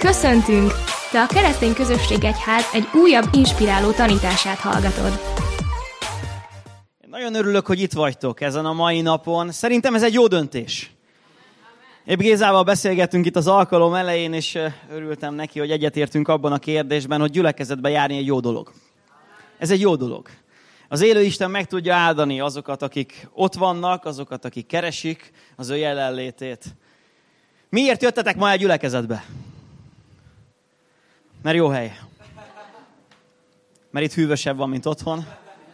Köszöntünk! Te a Keresztény Közösség Egyház egy újabb inspiráló tanítását hallgatod. Nagyon örülök, hogy itt vagytok ezen a mai napon. Szerintem ez egy jó döntés. Épp Gézával beszélgettünk itt az alkalom elején, és örültem neki, hogy egyetértünk abban a kérdésben, hogy gyülekezetbe járni egy jó dolog. Ez egy jó dolog. Az élő Isten meg tudja áldani azokat, akik ott vannak, azokat, akik keresik az ő jelenlétét. Miért jöttetek ma el gyülekezetbe? Mert jó hely. Mert itt hűvösebb van, mint otthon.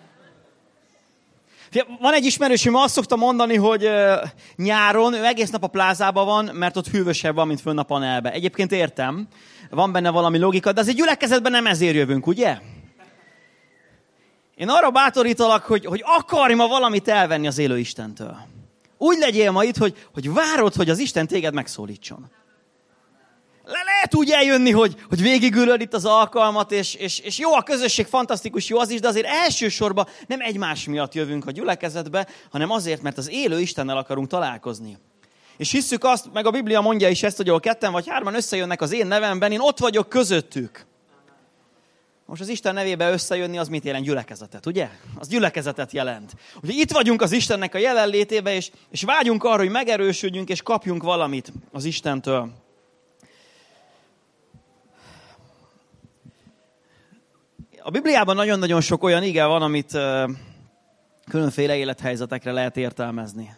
Van egy ismerősöm, azt szokta mondani, hogy nyáron ő egész nap a plázában van, mert ott hűvösebb van, mint fönn a panelbe. Egyébként értem, van benne valami logika, de azért gyülekezetben nem ezért jövünk, ugye? Én arra bátorítalak, hogy akarj ma valamit elvenni az élő Istentől. Úgy legyél ma itt, hogy várod, hogy az Isten téged megszólítson. Lehet úgy eljönni, hogy végigülöd itt az alkalmat, és jó a közösség, fantasztikus, jó az is, de azért elsősorban nem egymás miatt jövünk a gyülekezetbe, hanem azért, mert az élő Istennel akarunk találkozni. És hisszük azt, meg a Biblia mondja is ezt, hogy ahol 2 vagy 3 összejönnek az én nevemben, én ott vagyok közöttük. Most az Isten nevébe összejönni, az mit jelent? Gyülekezetet, ugye? Az gyülekezetet jelent. Ugye itt vagyunk az Istennek a jelenlétébe, és vágyunk arra, hogy megerősödjünk, és kapjunk valamit az Istentől. A Bibliában nagyon-nagyon sok olyan ige van, amit különféle élethelyzetekre lehet értelmezni.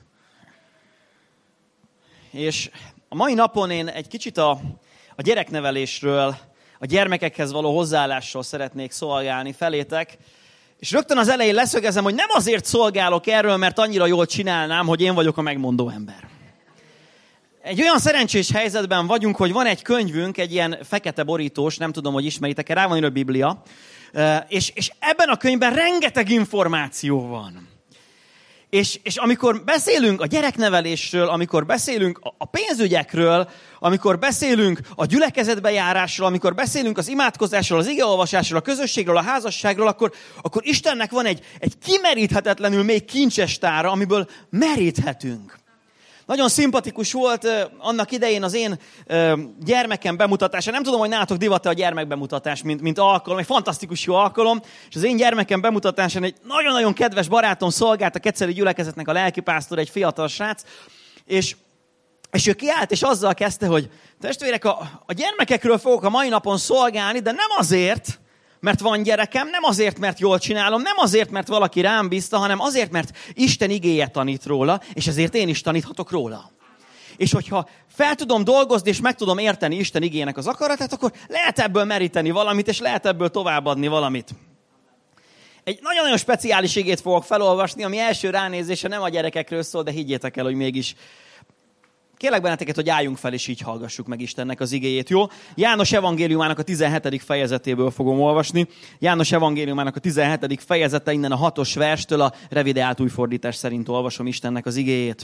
És a mai napon én egy kicsit a gyereknevelésről, a gyermekekhez való hozzáállásról szeretnék szolgálni felétek. És rögtön az elején leszögezem, hogy nem azért szolgálok erről, mert annyira jól csinálnám, hogy én vagyok a megmondó ember. Egy olyan szerencsés helyzetben vagyunk, hogy van egy könyvünk, egy ilyen fekete borítós, nem tudom, hogy ismeritek-e, rá van írva a Biblia, és ebben a könyvben rengeteg információ van. És amikor beszélünk a gyereknevelésről, amikor beszélünk a pénzügyekről, amikor beszélünk a gyülekezetbe járásról, amikor beszélünk az imádkozásról, az igeolvasásról, a közösségről, a házasságról, akkor Istennek van egy kimeríthetetlenül még kincses tára, amiből meríthetünk. Nagyon szimpatikus volt annak idején az én gyermekem bemutatása. Nem tudom, hogy nálatok divat a gyermekbemutatás, mint alkalom, egy fantasztikus jó alkalom. És az én gyermekem bemutatásán egy nagyon-nagyon kedves barátom szolgált a Keceli gyülekezetnek a lelkipásztor, egy fiatal srác. És ő kiállt, és azzal kezdte, hogy testvérek, a gyermekekről fogok a mai napon szolgálni, de nem azért, mert van gyerekem, nem azért, mert jól csinálom, nem azért, mert valaki rám bízta, hanem azért, mert Isten igéje tanít róla, és ezért én is taníthatok róla. És hogyha fel tudom dolgozni, és meg tudom érteni Isten igének az akaratát, akkor lehet ebből meríteni valamit, és lehet ebből továbbadni valamit. Egy nagyon-nagyon speciális igét fogok felolvasni, ami első ránézése nem a gyerekekről szól, de higgyétek el, hogy mégis. Kérlek benneteket, hogy álljunk fel, és így hallgassuk meg Istennek az igéjét, jó? János evangéliumának a 17. fejezetéből fogom olvasni. János evangéliumának a 17. fejezete, innen a 6. verstől a revideált újfordítás szerint olvasom Istennek az igéjét.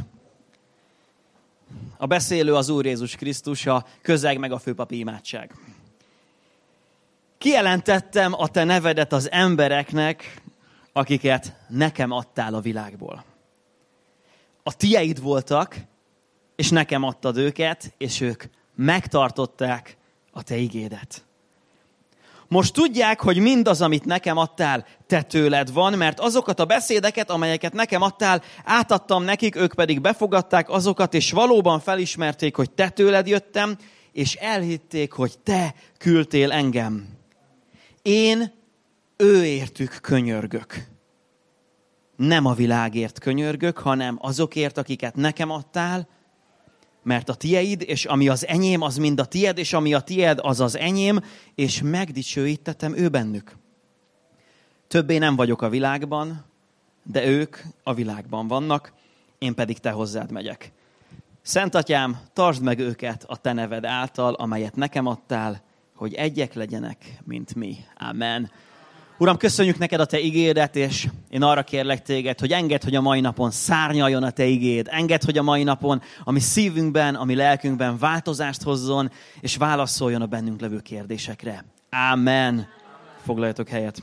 A beszélő az Úr Jézus Krisztus, a közeg meg a főpapi imádság. Kijelentettem a te nevedet az embereknek, akiket nekem adtál a világból. A tieid voltak, és nekem adtad őket, és ők megtartották a te igédet. Most tudják, hogy mindaz, amit nekem adtál, te tőled van, mert azokat a beszédeket, amelyeket nekem adtál, átadtam nekik, ők pedig befogadták azokat, és valóban felismerték, hogy te tőled jöttem, és elhitték, hogy te küldtél engem. Én őértük könyörgök. Nem a világért könyörgök, hanem azokért, akiket nekem adtál, mert a tieid, és ami az enyém, az mind a tied, és ami a tied, az az enyém, és megdicsőítettem ő bennük. Többé nem vagyok a világban, de ők a világban vannak, én pedig te hozzád megyek. Szent Atyám, tartsd meg őket a te neved által, amelyet nekem adtál, hogy egyek legyenek, mint mi. Amen. Uram, köszönjük neked a te igédet, és én arra kérlek téged, hogy engedd, hogy a mai napon szárnyaljon a te igéd. Engedd, hogy a mai napon a mi szívünkben, a mi lelkünkben változást hozzon, és válaszoljon a bennünk levő kérdésekre. Amen. Foglaljatok helyet.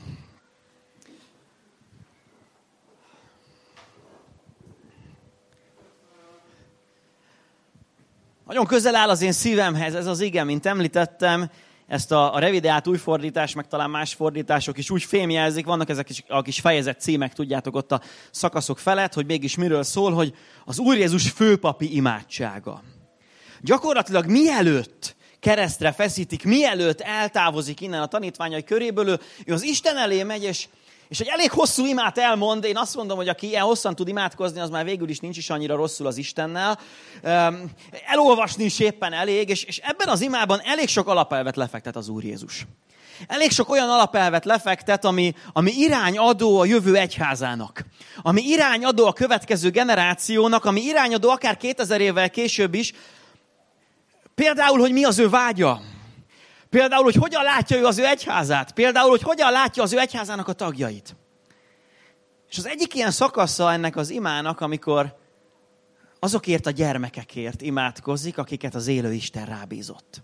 Nagyon közel áll az én szívemhez ez az ige, mint említettem, ezt a revideált új fordítás, meg talán más fordítások is úgy fémjelzik, vannak ezek a kis fejezet címek, tudjátok ott a szakaszok felett, hogy mégis miről szól, hogy az Úr Jézus főpapi imádsága. Gyakorlatilag mielőtt keresztre feszítik, mielőtt eltávozik innen a tanítványai köréből, ő az Isten elé megy, és egy elég hosszú imát elmond. Én azt mondom, hogy aki ilyen hosszan tud imádkozni, az már végül is nincs is annyira rosszul az Istennel. Elolvasni is éppen elég, és ebben az imában elég sok alapelvet lefektet az Úr Jézus. Elég sok olyan alapelvet lefektet, ami irányadó a jövő egyházának. Ami irányadó a következő generációnak, ami irányadó akár 2000 évvel később is. Például, hogy mi az ő vágya. Például, hogy hogyan látja ő az ő egyházát. Például, hogy hogyan látja az ő egyházának a tagjait. És az egyik ilyen szakasza ennek az imának, amikor azokért a gyermekekért imádkozik, akiket az élő Isten rábízott.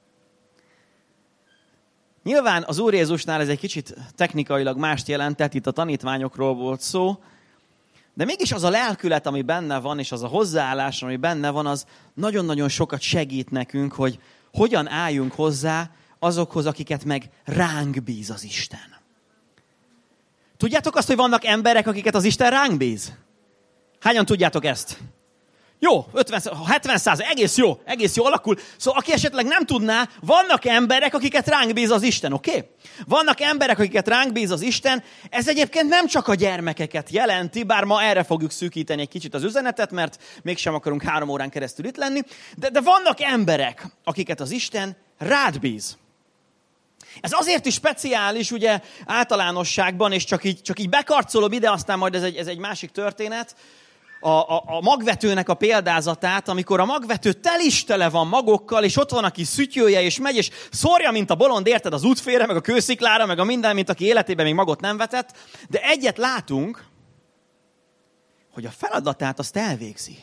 Nyilván az Úr Jézusnál ez egy kicsit technikailag mást jelentett, itt a tanítványokról volt szó, de mégis az a lelkület, ami benne van, és az a hozzáállás, ami benne van, az nagyon-nagyon sokat segít nekünk, hogy hogyan álljunk hozzá azokhoz, akiket meg ránk bíz az Isten. Tudjátok azt, hogy vannak emberek, akiket az Isten ránk bíz? Hányan tudjátok ezt? Jó, 70%, egész jó alakul. Szóval aki esetleg nem tudná, vannak emberek, akiket ránk bíz az Isten, oké? Vannak emberek, akiket ránk bíz az Isten. Ez egyébként nem csak a gyermekeket jelenti, bár ma erre fogjuk szűkíteni egy kicsit az üzenetet, mert mégsem akarunk 3 órán keresztül itt lenni. De vannak emberek, akiket az Isten rád bíz. Ez azért is speciális, ugye, általánosságban, és csak így bekarcolom ide, aztán majd ez egy másik történet, a magvetőnek a példázatát, amikor a magvető tele van magokkal, és ott van, aki szütyője, és megy, és szórja, mint a bolond, érted, az útfélre, meg a kősziklára, meg a minden, mint aki életében még magot nem vetett, de egyet látunk, hogy a feladatát azt elvégzi.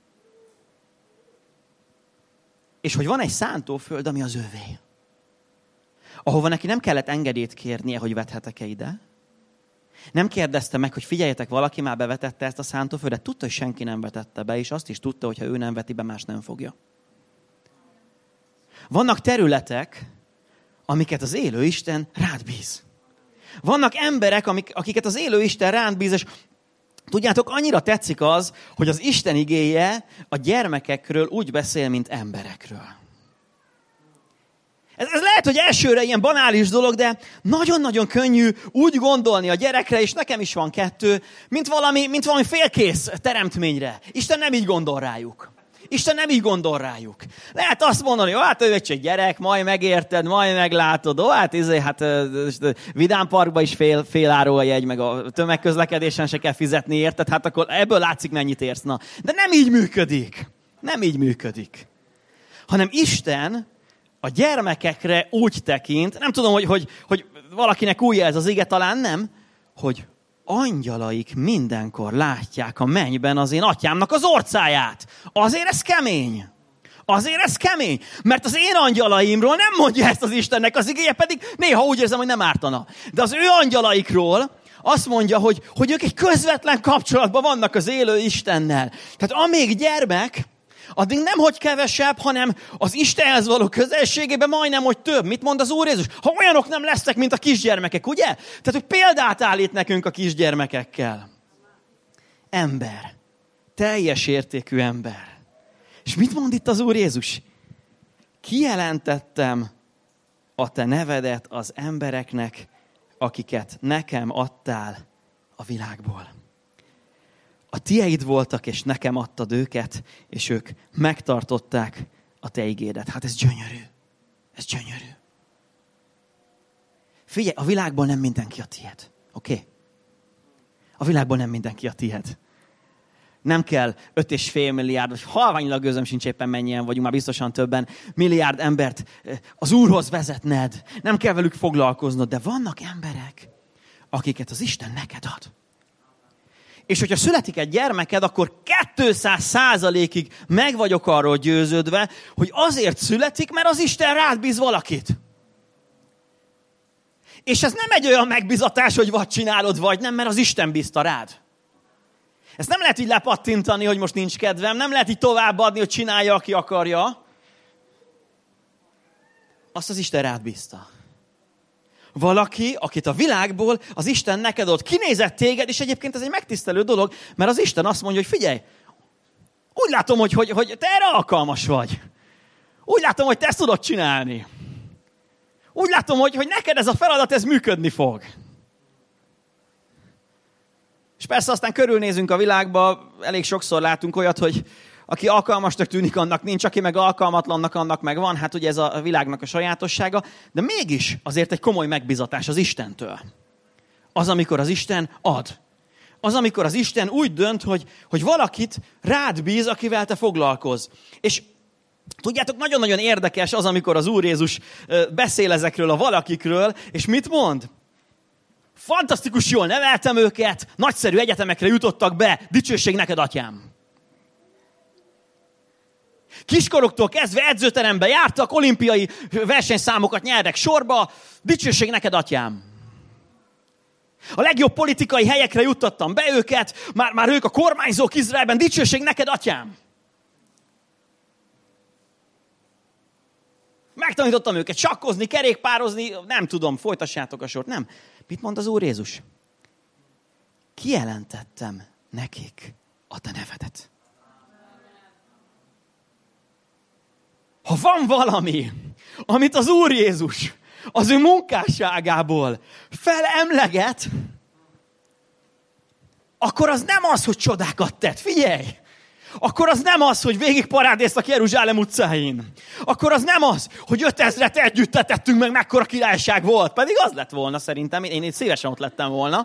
És hogy van egy szántóföld, ami az övé. Ahova neki nem kellett engedélyt kérnie, hogy vethetek-e ide. Nem kérdezte meg, hogy figyeljetek, valaki már bevetette ezt a szántóföldet. Tudta, hogy senki nem vetette be, és azt is tudta, hogy ha ő nem veti be, más nem fogja. Vannak területek, amiket az élő Isten rád bíz. Vannak emberek, akiket az élő Isten rád bíz, és tudjátok, annyira tetszik az, hogy az Isten igéje a gyermekekről úgy beszél, mint emberekről. Ez lehet, hogy elsőre ilyen banális dolog, de nagyon-nagyon könnyű úgy gondolni a gyerekre, és nekem is van 2, mint valami félkész teremtményre. Isten nem így gondol rájuk. Isten nem így gondol rájuk. Lehet azt mondani, hát ő egy gyerek, majd megérted, majd meglátod, Vidám Parkban is fél áró a jegy, meg a tömegközlekedésen se kell fizetni, érted? Hát akkor ebből látszik, mennyit érsz. Na. De nem így működik. Nem így működik. Hanem Isten a gyermekekre úgy tekint, nem tudom, hogy valakinek újja ez az ige, talán nem, hogy angyalaik mindenkor látják a mennyben az én atyámnak az orcáját. Azért ez kemény. Azért ez kemény. Mert az én angyalaimról nem mondja ezt az Istennek az igéje, pedig néha úgy érzem, hogy nem ártana. De az ő angyalaikról azt mondja, hogy ők egy közvetlen kapcsolatban vannak az élő Istennel. Tehát amíg gyermek, addig nem hogy kevesebb, hanem az Istenhez való közelségében majdnem, hogy több. Mit mond az Úr Jézus? Ha olyanok nem lesznek, mint a kisgyermekek, ugye? Tehát, hogy példát állít nekünk a kisgyermekekkel. Ember. Teljes értékű ember. És mit mond itt az Úr Jézus? Kijelentettem a te nevedet az embereknek, akiket nekem adtál a világból. A tieid voltak, és nekem adtad őket, és ők megtartották a te igédet. Hát ez gyönyörű. Ez gyönyörű. Figyelj, a világból nem mindenki a tied. Oké? A világból nem mindenki a tied. Nem kell 5,5 milliárd, vagy halványilag gőzöm sincs éppen mennyien vagyunk, már biztosan többen, milliárd embert az Úrhoz vezetned. Nem kell velük foglalkoznod, de vannak emberek, akiket az Isten neked ad. És hogyha születik egy gyermeked, akkor 200%-ig meg vagyok arról győződve, hogy azért születik, mert az Isten rád bíz valakit. És ez nem egy olyan megbízatás, hogy vagy csinálod, vagy nem, mert az Isten bízta rád. Ezt nem lehet így lepattintani, hogy most nincs kedvem, nem lehet így továbbadni, hogy csinálja, aki akarja. Azt az Isten rád bízta. Valaki, akit a világból az Isten neked ott kinézett téged, és egyébként ez egy megtisztelő dolog, mert az Isten azt mondja, hogy figyelj, úgy látom, hogy te erre alkalmas vagy. Úgy látom, hogy te ezt tudod csinálni. Úgy látom, hogy neked ez a feladat, ez működni fog. És persze aztán körülnézünk a világba, elég sokszor látunk olyat, hogy aki alkalmasnak tűnik, annak nincs, aki meg alkalmatlannak, annak meg van. Hát ugye ez a világnak a sajátossága. De mégis azért egy komoly megbízatás az Istentől. Az, amikor az Isten ad. Az, amikor az Isten úgy dönt, hogy valakit rád bíz, akivel te foglalkozz. És tudjátok, nagyon-nagyon érdekes az, amikor az Úr Jézus beszél ezekről a valakikről, és mit mond? Fantasztikus jól neveltem őket, nagyszerű egyetemekre jutottak be, dicsőség neked, atyám. Kiskoroktól kezdve edzőterembe jártak, olimpiai versenyszámokat nyertek sorba, dicsőség neked, atyám. A legjobb politikai helyekre juttattam be őket, már ők a kormányzók Izraelben, dicsőség neked, atyám. Megtanítottam őket sakkozni, kerékpározni, nem tudom, folytassátok a sort. Nem. Mit mond az Úr Jézus? Kijelentettem nekik a te nevedet. Ha van valami, amit az Úr Jézus az ő munkásságából felemleget, akkor az nem az, hogy csodákat tett. Figyelj! Akkor az nem az, hogy végigparádéztak Jeruzsálem utcáin. Akkor az nem az, hogy 5000-et együtt tettünk meg, mekkora királyság volt. Pedig az lett volna szerintem, én szívesen ott lettem volna.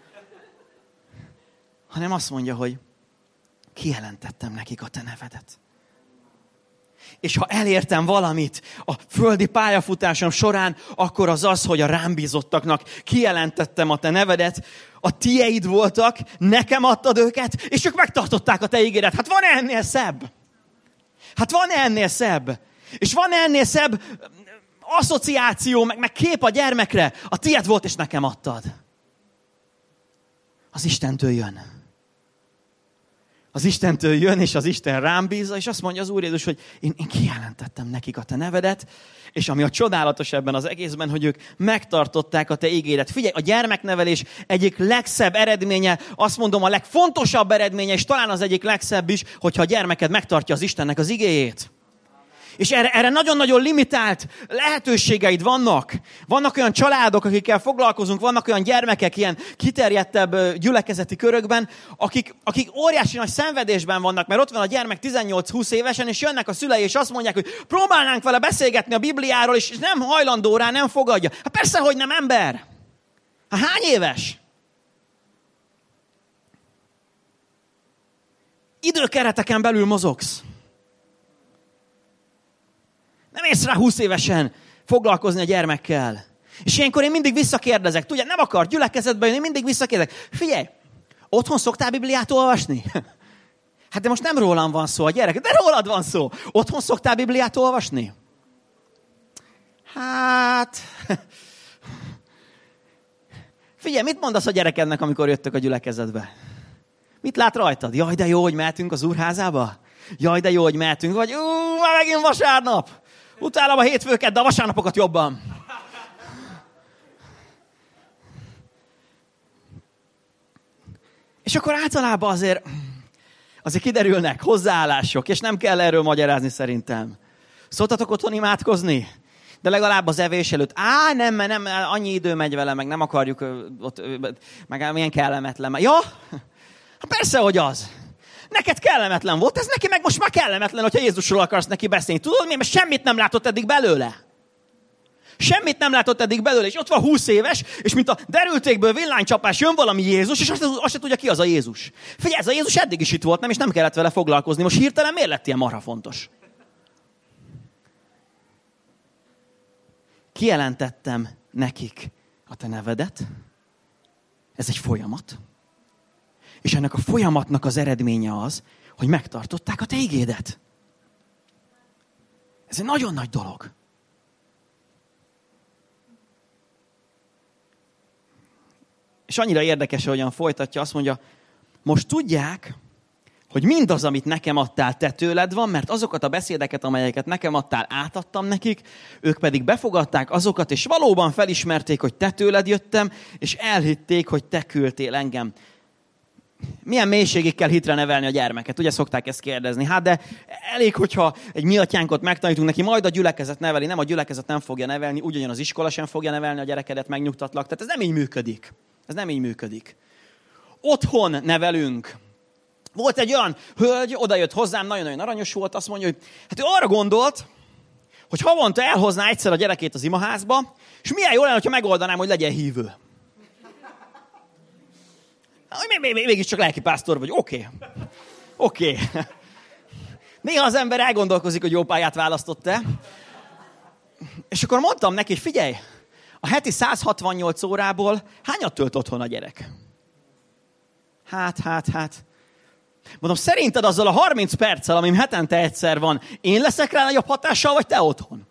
Hanem azt mondja, hogy kijelentettem nekik a te nevedet. És ha elértem valamit a földi pályafutásom során, akkor az, hogy a rám bízottaknak kijelentettem a te nevedet, a tieid voltak, nekem adtad őket, és ők megtartották a te ígéret. Hát van ennél szebb? Hát van ennél szebb? És van ennél szebb asszociáció, meg kép a gyermekre? A tied volt, és nekem adtad. Az Istentől jön. Az Istentől jön, és az Isten rám bízza, és azt mondja az Úr Jézus, hogy én kijelentettem nekik a te nevedet, és ami a csodálatos ebben az egészben, hogy ők megtartották a te ígéret. Figyelj, a gyermeknevelés egyik legszebb eredménye, azt mondom, a legfontosabb eredménye, és talán az egyik legszebb is, hogyha a gyermeked megtartja az Istennek az igéjét. És erre nagyon-nagyon limitált lehetőségeid vannak. Vannak olyan családok, akikkel foglalkozunk, vannak olyan gyermekek ilyen kiterjedtebb gyülekezeti körökben, akik óriási nagy szenvedésben vannak, mert ott van a gyermek 18-20 évesen, és jönnek a szülei, és azt mondják, hogy próbálnánk vele beszélgetni a Bibliáról, és nem hajlandó rá, nem fogadja. Hát persze, hogy nem, ember. Hát hány éves? Időkereteken belül mozogsz. Nem érsz rá 20 évesen foglalkozni a gyermekkel. És ilyenkor én mindig visszakérdezek. Tudja, nem akar gyülekezetbe jönni, mindig visszakérdezek. Figyelj, otthon szoktál Bibliát olvasni? Hát de most nem rólam van szó a gyerek, de rólad van szó. Otthon szoktál Bibliát olvasni? Hát... Figyelj, mit mondasz a gyerekednek, amikor jöttök a gyülekezetbe? Mit lát rajtad? Jaj, de jó, hogy mehetünk az úrházába? Jaj, de jó, hogy mehetünk. Vagy már megint vasárnap. Utálom a hétfőket, de a vasárnapokat jobban. És akkor általában azért kiderülnek hozzáállások, és nem kell erről magyarázni szerintem. Szoktatok otthon imádkozni? De legalább az evés előtt. Nem, annyi idő megy vele, meg nem akarjuk ott, meg milyen kellemetlen. Ja, persze, hogy az. Neked kellemetlen volt, ez neki meg most már kellemetlen, hogyha Jézusról akarsz neki beszélni. Tudod mi? Mert semmit nem látott eddig belőle. Semmit nem látott eddig belőle, és ott van 20 éves, és mint a derültékből villánycsapás jön valami Jézus, és azt se tudja, ki az a Jézus. Figyelj, ez a Jézus eddig is itt volt, nem, és nem kellett vele foglalkozni. Most hirtelen miért lett ilyen marha fontos? Kijelentettem nekik a te nevedet. Ez egy folyamat. És ennek a folyamatnak az eredménye az, hogy megtartották a te igédet. Ez egy nagyon nagy dolog. És annyira érdekes, ahogyan folytatja, azt mondja, most tudják, hogy mindaz, amit nekem adtál, te tőled van, mert azokat a beszédeket, amelyeket nekem adtál, átadtam nekik, ők pedig befogadták azokat, és valóban felismerték, hogy te tőled jöttem, és elhitték, hogy te küldtél engem. Milyen mélységig kell hitre nevelni a gyermeket? Ugye szokták ezt kérdezni. Hát de elég, hogyha egy mi atyánkot megtanítunk neki, majd a gyülekezet neveli, nem, a gyülekezet nem fogja nevelni, ugyanilyen az iskola sem fogja nevelni a gyerekedet, megnyugtatlak. Tehát ez nem így működik. Ez nem így működik. Otthon nevelünk. Volt egy olyan hölgy, odajött hozzám, nagyon-nagyon aranyos volt, azt mondja, hogy hát ő arra gondolt, hogy havonta elhozná egyszer a gyerekét az imaházba, és milyen jó lenne, hogyha megoldanám, hogy legyen hívő. Mégiscsak lelkipásztor vagy. Oké. Néha az ember elgondolkozik, hogy jó pályát választott-e. És akkor mondtam neki, hogy figyelj, a heti 168 órából hányat tölt otthon a gyerek? Hát. Mondom, szerinted azzal a 30 perccel, amim hetente egyszer van, én leszek rá nagyobb hatással, vagy te otthon?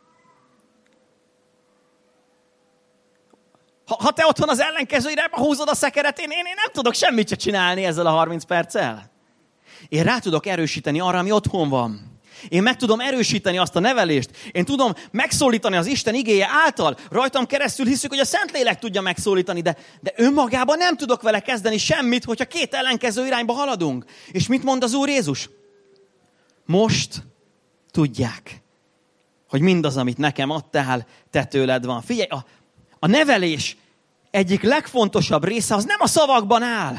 Ha te otthon az ellenkező irányba húzod a szekeret, én nem tudok semmit se csinálni ezzel a 30 perccel. Én rá tudok erősíteni arra, ami otthon van. Én meg tudom erősíteni azt a nevelést. Én tudom megszólítani az Isten igéje által. Rajtam keresztül hiszük, hogy a Szentlélek tudja megszólítani, de önmagában nem tudok vele kezdeni semmit, hogyha két ellenkező irányba haladunk. És mit mond az Úr Jézus? Most tudják, hogy mindaz, amit nekem adtál, te tőled van. Figyelj, a nevelés egyik legfontosabb része az nem a szavakban áll.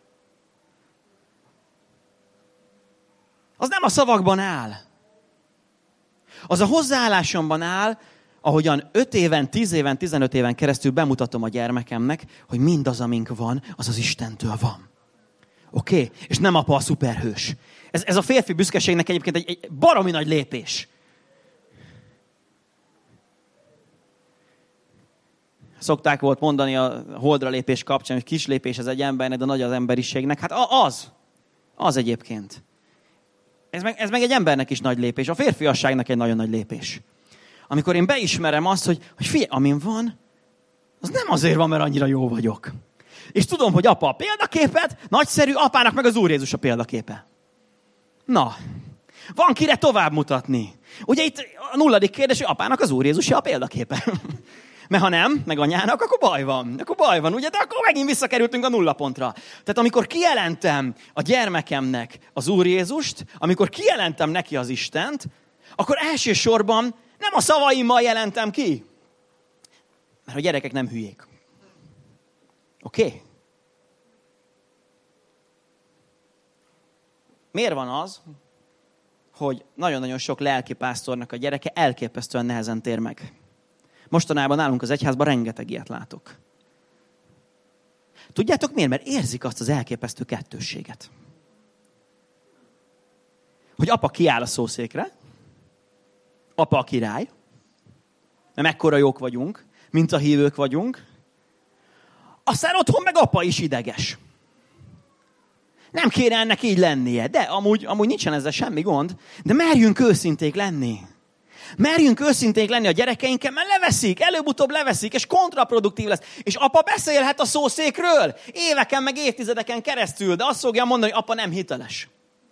Az nem a szavakban áll. Az a hozzáállásomban áll, ahogyan 5 éven, 10 éven, 15 éven keresztül bemutatom a gyermekemnek, hogy mindaz, amink van, az az Istentől van. Oké? És nem apa a szuperhős. Ez a férfi büszkeségnek egyébként egy baromi nagy lépés. Szokták volt mondani a holdra lépés kapcsán, hogy kis lépés ez egy embernek, de nagy az emberiségnek. Hát az egyébként. Ez meg egy embernek is nagy lépés. A férfiasságnak egy nagyon nagy lépés. Amikor én beismerem azt, hogy figyelj, amin van, az nem azért van, mert annyira jó vagyok. És tudom, hogy apa a példaképet, nagyszerű, apának meg az Úr Jézus a példaképe. Na, van kire tovább mutatni. Ugye itt a 0. kérdés, hogy apának az Úr Jézus a példaképe. Mert ha nem, meg anyának, akkor baj van, ugye? De akkor megint visszakerültünk a 0 pontra. Tehát amikor kijelentem a gyermekemnek az Úr Jézust, amikor kijelentem neki az Istent, akkor elsősorban nem a szavaimmal jelentem ki. Mert a gyerekek nem hülyék. Oké? Miért van az, hogy nagyon-nagyon sok lelkipásztornak a gyereke elképesztően nehezen tér meg? Mostanában nálunk az egyházban rengeteg ilyet látok. Tudjátok miért? Mert érzik azt az elképesztő kettősséget. Hogy apa kiáll a szószékre, apa a király, mert mekkora jók vagyunk, mint a hívők vagyunk, aztán otthon meg apa is ideges. Nem kéne ennek így lennie, de amúgy nincsen ezzel semmi gond, de merjünk őszinték lenni. Merjünk őszinték lenni a gyerekeinkkel, mert leveszik, előbb-utóbb leveszik, és kontraproduktív lesz. És apa beszélhet a szószékről, éveken meg évtizedeken keresztül, de azt fogja mondani, hogy apa nem hiteles.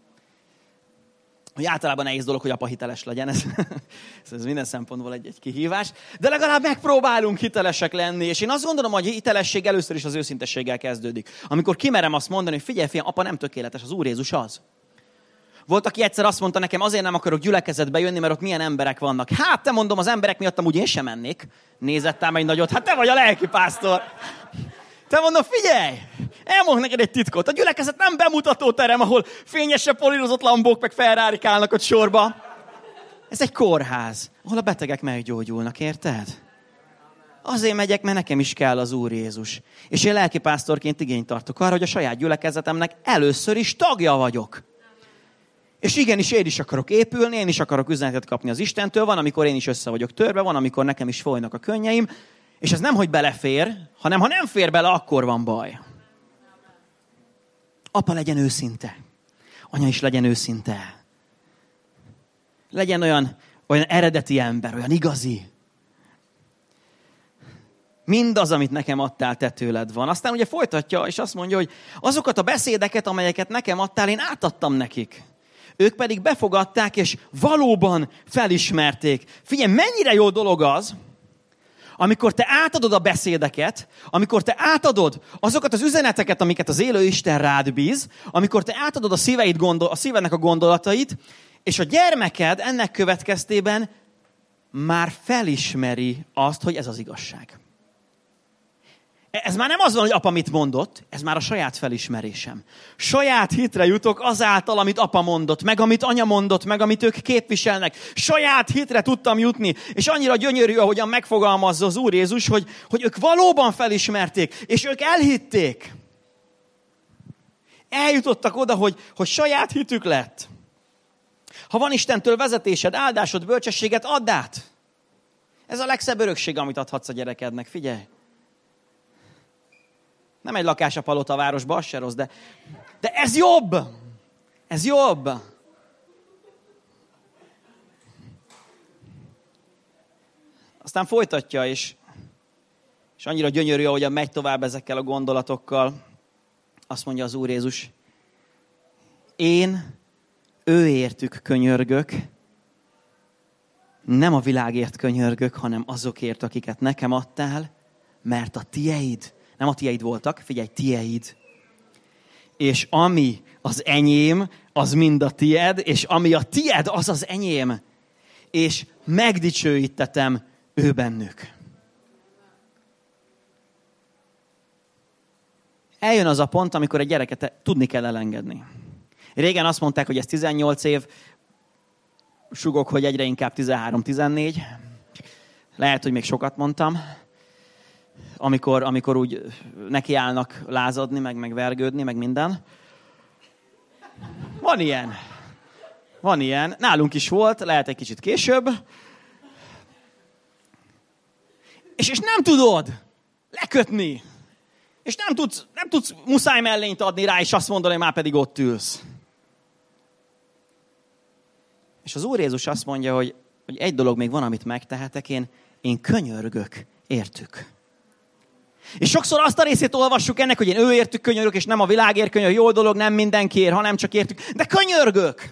Hogy általában nehéz dolog, hogy apa hiteles legyen, ez minden szempontból egy kihívás, de legalább megpróbálunk hitelesek lenni, és én azt gondolom, hogy a hitelesség először is az őszintességgel kezdődik. Amikor kimerem azt mondani, hogy figyelj, apa nem tökéletes, az Úr Jézus az. Volt, aki egyszer azt mondta nekem, azért nem akarok gyülekezetbe jönni, mert ott milyen emberek vannak. Hát, te mondom, az emberek miatt amúgy én sem mennék. Nézett ám egy nagyot, hát te vagy a lelkipásztor. Te mondom, figyelj, elmondok neked egy titkot. A gyülekezet nem bemutató terem, ahol fényesre polírozott lambók meg Ferrari-k állnak ott sorba. Ez egy kórház, ahol a betegek meggyógyulnak, érted? Azért megyek, mert nekem is kell az Úr Jézus. És én lelkipásztorként igényt tartok arra, hogy a saját gyülekezetemnek először is tagja vagyok. És igenis, én is akarok épülni, én is akarok üzenetet kapni az Istentől, van, amikor én is össze vagyok törve, van, amikor nekem is folynak a könnyeim, és ez nem, hogy belefér, hanem ha nem fér bele, akkor van baj. Apa legyen őszinte. Anya is legyen őszinte. Legyen olyan eredeti ember, olyan igazi. Mindaz, amit nekem adtál, te tőled van. Aztán ugye folytatja, és azt mondja, hogy azokat a beszédeket, amelyeket nekem adtál, én átadtam nekik. Ők pedig befogadták, és valóban felismerték. Figyelj, mennyire jó dolog az, amikor te átadod a beszédeket, amikor te átadod azokat az üzeneteket, amiket az élő Isten rád bíz, amikor te átadod a szívednek a gondolatait, és a gyermeked ennek következtében már felismeri azt, hogy ez az igazság. Ez már nem az van, hogy apa mit mondott, ez már a saját felismerésem. Saját hitre jutok azáltal, amit apa mondott, meg amit anya mondott, meg amit ők képviselnek. Saját hitre tudtam jutni, és annyira gyönyörű, ahogyan megfogalmazza az Úr Jézus, hogy ők valóban felismerték, és ők elhitték. Eljutottak oda, hogy saját hitük lett. Ha van Istentől vezetésed, áldásod, bölcsességet, add át. Ez a legszebb örökség, amit adhatsz a gyerekednek, figyelj. Nem egy lakás a palotavárosba, az se rossz, de ez jobb. Ez jobb. Aztán folytatja, és annyira gyönyörű, ahogyan megy tovább ezekkel a gondolatokkal. Azt mondja az Úr Jézus, én őértük könyörgök, nem a világért könyörgök, hanem azokért, akiket nekem adtál, mert a tieid, nem a tieid voltak, figyelj, tieid. És ami az enyém, az mind a tied, és ami a tied, az az enyém. És megdicsőítetem ő bennük. Eljön az a pont, amikor egy gyereket tudni kell elengedni. Régen azt mondták, hogy ez 18 év, sugok, hogy egyre inkább 13-14. Lehet, hogy még sokat mondtam. Amikor úgy nekiállnak lázadni, meg vergődni, meg minden. Van ilyen. Nálunk is volt, lehet egy kicsit később. És nem tudod lekötni. És nem tudsz muszáj mellényt adni rá, és azt mondani, hogy már pedig ott ülsz. És az Úr Jézus azt mondja, hogy egy dolog még van, amit megtehetek, én könyörgök értük. És sokszor azt a részét olvassuk ennek, hogy én ő értük könyörgök, és nem a világért könyörgök, jó dolog, nem mindenkiért, hanem csak értük. De könyörgök!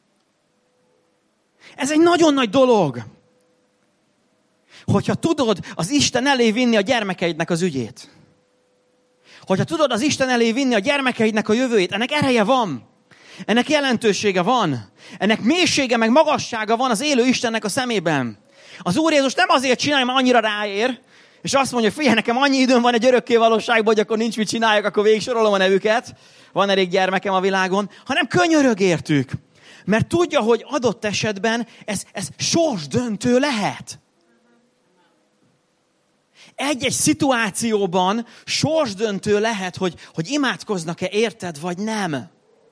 Ez egy nagyon nagy dolog. Hogyha tudod az Isten elé vinni a gyermekeidnek az ügyét. Hogyha tudod az Isten elé vinni a gyermekeidnek a jövőjét, ennek ereje van. Ennek jelentősége van. Ennek mélysége meg magassága van az élő Istennek a szemében. Az Úr Jézus nem azért csinálja, mert annyira ráér, és azt mondja, hogy figyelj, nekem annyi időm van egy örökké valóságban, hogy akkor nincs mit csináljak, akkor végig sorolom a nevüket. Van elég gyermekem a világon. Hanem könyörög értük. Mert tudja, hogy adott esetben ez sorsdöntő lehet. Egy-egy szituációban sorsdöntő lehet, hogy imádkoznak-e érted, vagy nem.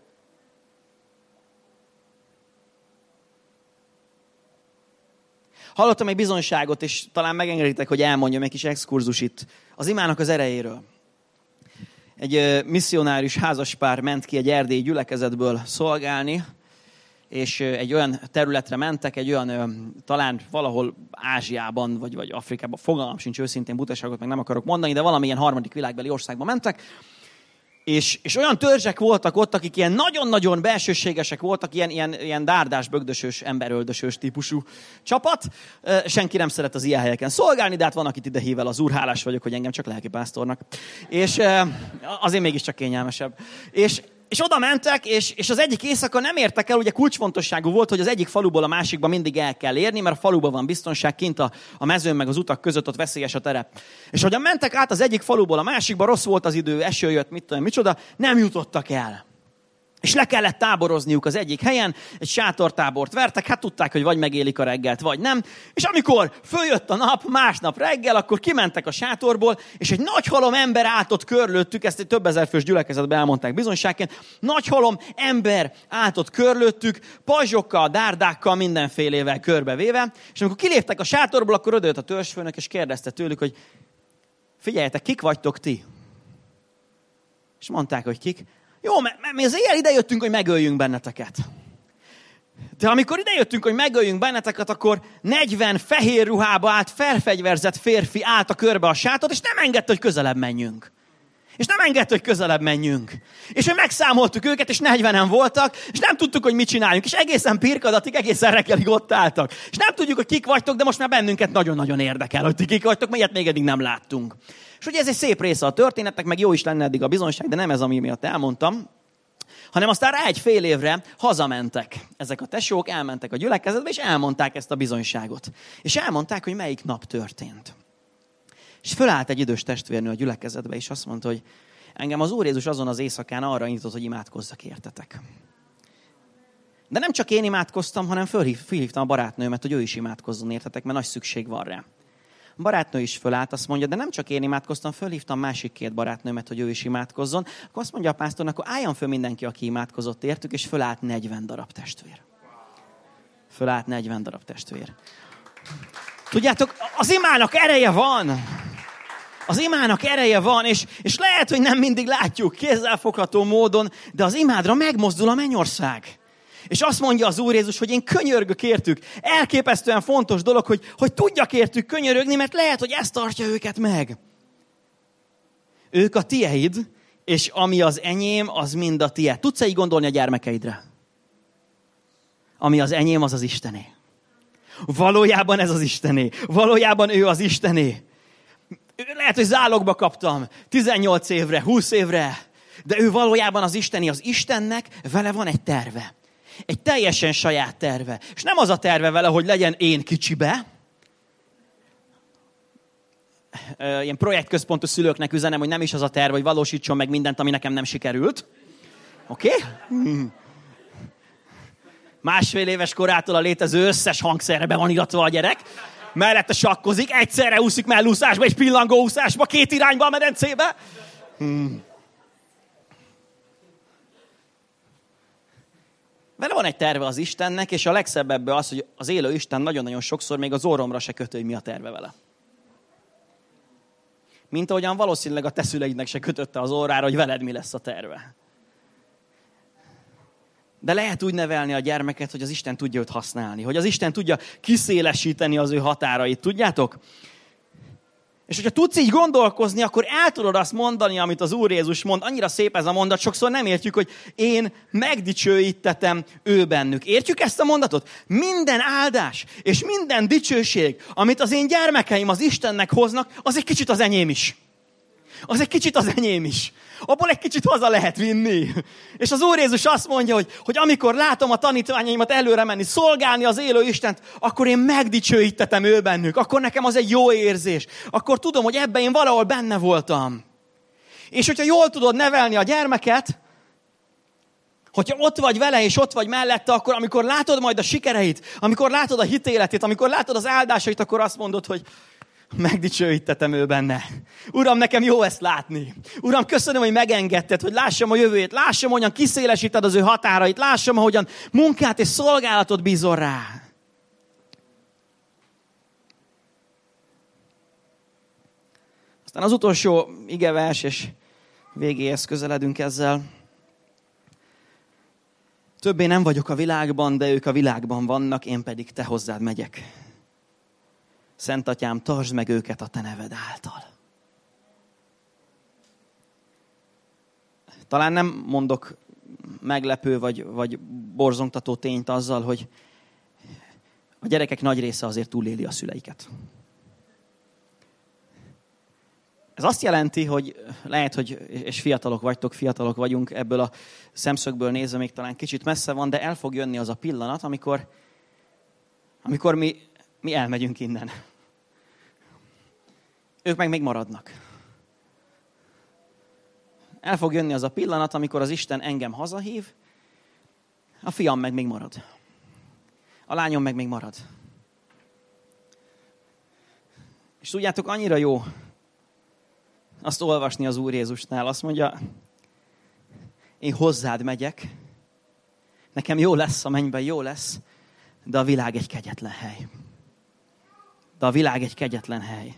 Hallottam egy bizonyságot, és talán megengeditek, hogy elmondjam egy kis exkurzus itt az imának az erejéről. Egy misszionárius házaspár ment ki egy erdélyi gyülekezetből szolgálni, és egy olyan területre mentek, egy olyan, talán valahol Ázsiában, vagy Afrikában, fogalmam sincs, őszintén butaságot meg nem akarok mondani, de valamilyen harmadik világbeli országban mentek, és olyan törzsek voltak ott, akik ilyen nagyon-nagyon belsőségesek voltak, ilyen dárdás, bögdösös, emberöldösös típusú csapat. Senki nem szeret az ilyen helyeken szolgálni, de hát van, akit ide hív el az Úr, hálás vagyok, hogy engem csak lelkipásztornak. És azért mégiscsak kényelmesebb. És oda mentek, és az egyik éjszaka nem értek el, ugye kulcsfontosságú volt, hogy az egyik faluból a másikba mindig el kell érni, mert a faluban van biztonság, kint a mezőn meg az utak között ott veszélyes a terep. És ahogyan mentek át az egyik faluból a másikba, rossz volt az idő, eső jött, mit tudom, micsoda, nem jutottak el. És le kellett táborozniuk az egyik helyen, egy sátortábort vertek, hát tudták, hogy vagy megélik a reggelt, vagy nem. És amikor följött a nap, másnap reggel, akkor kimentek a sátorból, és egy nagy halom ember állt ott körülöttük, ezt egy több ezer fős gyülekezetben elmondták bizonyságként, nagy halom ember állt ott körülöttük, pajzsokkal, dárdákkal, mindenfélével körbevéve, és amikor kiléptek a sátorból, akkor odajött a törzsfőnök, és kérdezte tőlük, hogy figyeljetek, kik vagytok ti? És mondták, hogy kik. Jó, mert mi az éjjel ide jöttünk, hogy megöljünk benneteket. De amikor idejöttünk, hogy megöljünk benneteket, akkor 40 fehér ruhába állt, felfegyverzett férfi állt a körbe a sátot, és nem engedte, hogy közelebb menjünk. És hogy megszámoltuk őket, és 40-en voltak, és nem tudtuk, hogy mit csináljunk. És egészen pirkadatig, egészen reggelig ott álltak. És nem tudjuk, hogy kik vagytok, de most már bennünket nagyon-nagyon érdekel, hogy ti kik vagytok, mert ilyet még eddig nem láttunk. És ugye ez egy szép része a történetnek, meg jó is lenne eddig a bizonyság, de nem ez, ami miatt elmondtam. Hanem aztán rá egy fél évre hazamentek. Ezek a tesók elmentek a gyülekezetbe, és elmondták ezt a bizonyságot. És elmondták, hogy melyik nap történt. És fölállt egy idős testvérnő a gyülekezetbe, és azt mondta, hogy engem az Úr Jézus azon az éjszakán arra indított, hogy imádkozzak értetek. De nem csak én imádkoztam, hanem fölhívtam a barátnőmet, hogy ő is imádkozzon értetek, mert nagy szükség van rá. A barátnő is fölállt, azt mondja, de nem csak én imádkoztam, fölhívtam másik 2 barátnőmet, hogy ő is imádkozzon. Akkor azt mondja a pásztornak, akkor álljon föl mindenki, aki imádkozott értük, és fölállt 40 darab testvér. Tudjátok, az imának ereje van. És lehet, hogy nem mindig látjuk kézzelfogható módon, de az imádra megmozdul a mennyország. És azt mondja az Úr Jézus, hogy én könyörgök értük. Elképesztően fontos dolog, hogy tudjak értük könyörögni, mert lehet, hogy ez tartja őket meg. Ők a tieid, és ami az enyém, az mind a tied. Tudsz-e így gondolni a gyermekeidre? Ami az enyém, az az Istené. Valójában ez az Istené. Valójában ő az Istené. Lehet, hogy zálogba kaptam 18 évre, 20 évre, de ő valójában az Istené. Az Istennek vele van egy terve. Egy teljesen saját terve. És nem az a terve vele, hogy legyen én kicsibe. Ilyen projektközpontú szülőknek üzenem, hogy nem is az a terve, hogy valósítson meg mindent, ami nekem nem sikerült. Oké? Másfél éves korától a létező összes hangszerre be van iratva a gyerek. Mellette sakkozik, egyszerre úszik mellúszásba és pillangóúszásba, 2 irányba a medencébe. Vele van egy terve az Istennek, és a legszebb ebből az, hogy az élő Isten nagyon-nagyon sokszor még az orromra se kötő, hogy mi a terve vele. Mint ahogyan valószínűleg a te szüleidnek se kötötte az orrára, hogy veled mi lesz a terve. De lehet úgy nevelni a gyermeket, hogy az Isten tudja őt használni, hogy az Isten tudja kiszélesíteni az ő határait, tudjátok? És hogyha tudsz így gondolkozni, akkor el tudod azt mondani, amit az Úr Jézus mond. Annyira szép ez a mondat, sokszor nem értjük, hogy én megdicsőítetem ő bennük. Értjük ezt a mondatot? Minden áldás és minden dicsőség, amit az én gyermekeim az Istennek hoznak, az egy kicsit az enyém is. Abból egy kicsit haza lehet vinni. És az Úr Jézus azt mondja, hogy amikor látom a tanítványaimat előre menni, szolgálni az élő Istent, akkor én megdicsőítetem ő bennük. Akkor nekem az egy jó érzés. Akkor tudom, hogy ebben én valahol benne voltam. És hogyha jól tudod nevelni a gyermeket, hogyha ott vagy vele és ott vagy mellette, akkor amikor látod majd a sikereit, amikor látod a hitéletét, amikor látod az áldásait, akkor azt mondod, hogy megdicsőítetem ő benne. Uram, nekem jó ezt látni. Uram, köszönöm, hogy megengedted, hogy lássam a jövőjét, lássam, hogyan kiszélesíted az ő határait, lássam, hogyan munkát és szolgálatot bízol rá. Aztán az utolsó igevers, és végéhez közeledünk ezzel. Többé nem vagyok a világban, de ők a világban vannak, én pedig te hozzád megyek. Szent Atyám, tartsd meg őket a te neved által. Talán nem mondok meglepő vagy borzongtató tényt azzal, hogy a gyerekek nagy része azért túléli a szüleiket. Ez azt jelenti, hogy lehet, hogy és fiatalok vagyunk, ebből a szemszögből nézve még talán kicsit messze van, de el fog jönni az a pillanat, amikor mi elmegyünk innen. Ők meg még maradnak. El fog jönni az a pillanat, amikor az Isten engem hazahív, a fiam meg még marad. A lányom meg még marad. És tudjátok, annyira jó azt olvasni az Úr Jézusnál. Azt mondja, én hozzád megyek, nekem jó lesz, a mennyben jó lesz, de a világ egy kegyetlen hely.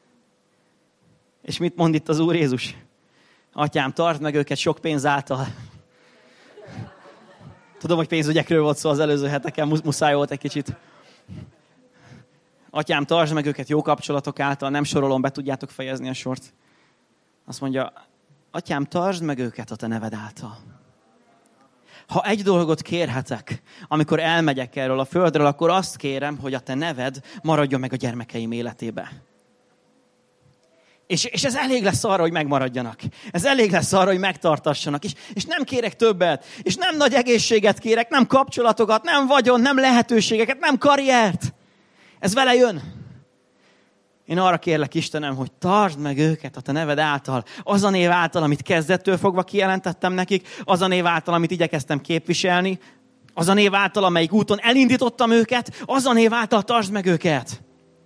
És mit mond itt az Úr Jézus? Atyám, tartsd meg őket sok pénz által. Tudom, hogy pénzügyekről volt szó az előző heteken, muszáj volt egy kicsit. Atyám, tartsd meg őket jó kapcsolatok által, nem sorolom, be tudjátok fejezni a sort. Azt mondja, Atyám, tartsd meg őket a te neved által. Ha egy dolgot kérhetek, amikor elmegyek erről a földről, akkor azt kérem, hogy a te neved maradjon meg a gyermekeim életébe. És ez elég lesz arra, hogy megmaradjanak. Ez elég lesz arra, hogy megtartassanak. És nem kérek többet. És nem nagy egészséget kérek, nem kapcsolatokat, nem vagyon, nem lehetőségeket, nem karriert. Ez vele jön. Én arra kérlek, Istenem, hogy tartsd meg őket a te neved által. Az a név által, amit kezdettől fogva kijelentettem nekik, az a név által, amit igyekeztem képviselni, az a név által, amelyik úton elindítottam őket, az a név által tartsd meg őket.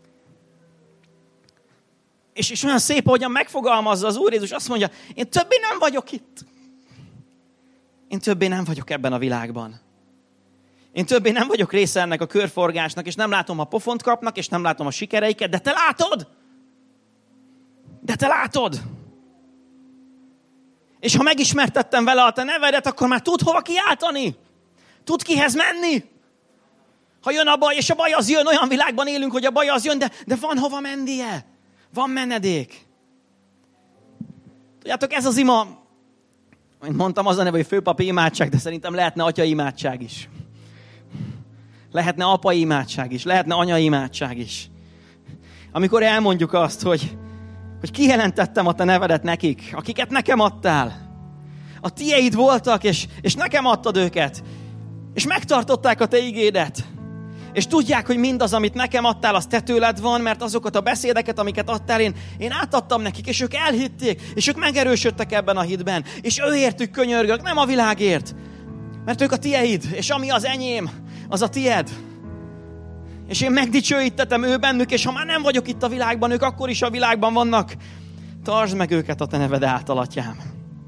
És olyan szép, ahogyan megfogalmazza az Úr Jézus, azt mondja, én többé nem vagyok itt. Én többé nem vagyok ebben a világban. Én többé nem vagyok része ennek a körforgásnak, és nem látom, ha pofont kapnak, és nem látom a sikereiket, de te látod! De te látod! És ha megismertettem vele a te nevedet, akkor már tud hova kiáltani. Tud kihez menni. Ha jön a baj, és a baj az jön, olyan világban élünk, hogy a baj az jön, de van hova mennie. Van menedék. Tudjátok, ez az ima, mint mondtam, az a neve, hogy főpapi imádság, de szerintem lehetne atyai imádság is. Lehetne apai imádság is, lehetne anyai imádság is. Amikor elmondjuk azt, hogy kijelentettem a te nevedet nekik, akiket nekem adtál. A tieid voltak, és nekem adtad őket. És megtartották a te igédet. És tudják, hogy mindaz, amit nekem adtál, az te tőled van, mert azokat a beszédeket, amiket adtál, én átadtam nekik, és ők elhitték, és ők megerősödtek ebben a hitben. És őértük könyörgök, nem a világért. Mert ők a tieid, és ami az enyém, az a tied. És én megdicsőítettem ő bennük, és ha már nem vagyok itt a világban, ők akkor is a világban vannak. Tartsd meg őket a te neved által, Atyám.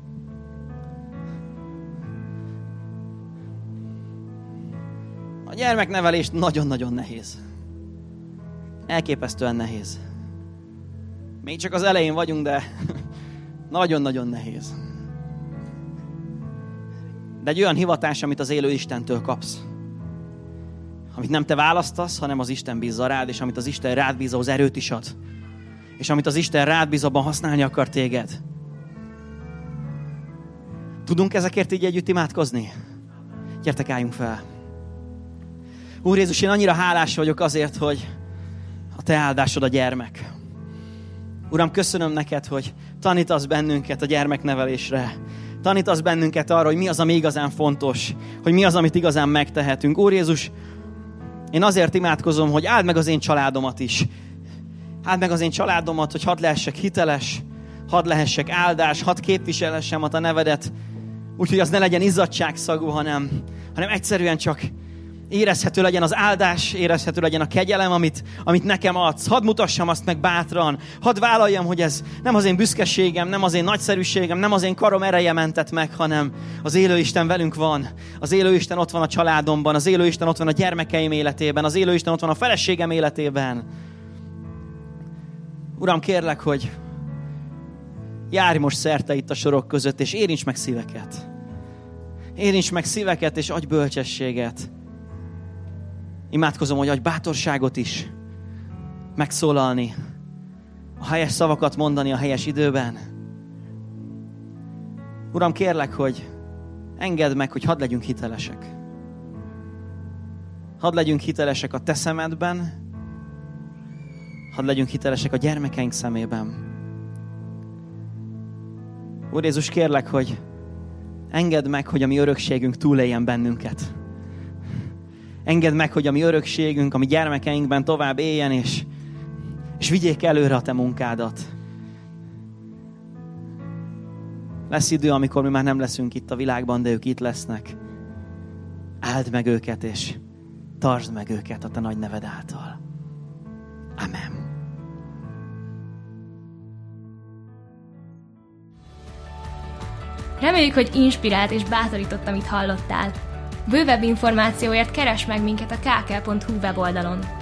A gyermeknevelés nagyon-nagyon nehéz. Elképesztően nehéz. Még csak az elején vagyunk, de nagyon-nagyon nehéz. De egy olyan hivatás, amit az élő Istentől kapsz. Amit nem te választasz, hanem az Isten bízza rád, és amit az Isten rád bíz, ahhoz erőt is ad. És amit az Isten rád bíz, abban használni akar téged. Tudunk ezekért így együtt imádkozni? Gyertek, álljunk fel. Úr Jézus, én annyira hálás vagyok azért, hogy a te áldásod a gyermek. Uram, köszönöm neked, hogy tanítasz bennünket a gyermeknevelésre. Tanítasz bennünket arra, hogy mi az, ami igazán fontos, hogy mi az, amit igazán megtehetünk. Úr Jézus, én azért imádkozom, hogy áld meg az én családomat is. Áld meg az én családomat, hogy hadd lehessek hiteles, hadd lehessek áldás, hadd képviselhessem a te nevedet, úgyhogy az ne legyen izzadságszagú, hanem egyszerűen csak érezhető legyen az áldás, érezhető legyen a kegyelem, amit nekem adsz. Hadd mutassam azt meg bátran. Hadd vállaljam, hogy ez nem az én büszkeségem, nem az én nagyszerűségem, nem az én karom ereje mentett meg, hanem az élő Isten velünk van. Az élő Isten ott van a családomban, az élő Isten ott van a gyermekeim életében, az élő Isten ott van a feleségem életében. Uram, kérlek, hogy járj most szerte itt a sorok között, és érints meg szíveket. Érints meg szíveket, és adj bölcsességet. Imádkozom, hogy adj bátorságot is megszólalni, a helyes szavakat mondani a helyes időben. Uram, kérlek, hogy engedd meg, hogy hadd legyünk hitelesek. Hadd legyünk hitelesek a te szemedben, hadd legyünk hitelesek a gyermekeink szemében. Úr Jézus, kérlek, hogy engedd meg, hogy a mi örökségünk túléljen bennünket. Engedd meg, hogy a mi örökségünk, a mi gyermekeinkben tovább éljen, és vigyék előre a te munkádat. Lesz idő, amikor mi már nem leszünk itt a világban, de ők itt lesznek. Áld meg őket, és tartsd meg őket a te nagy neved által. Amen. Reméljük, hogy inspirált és bátorított, amit hallottál. Bővebb információért keresd meg minket a kk.hu weboldalon.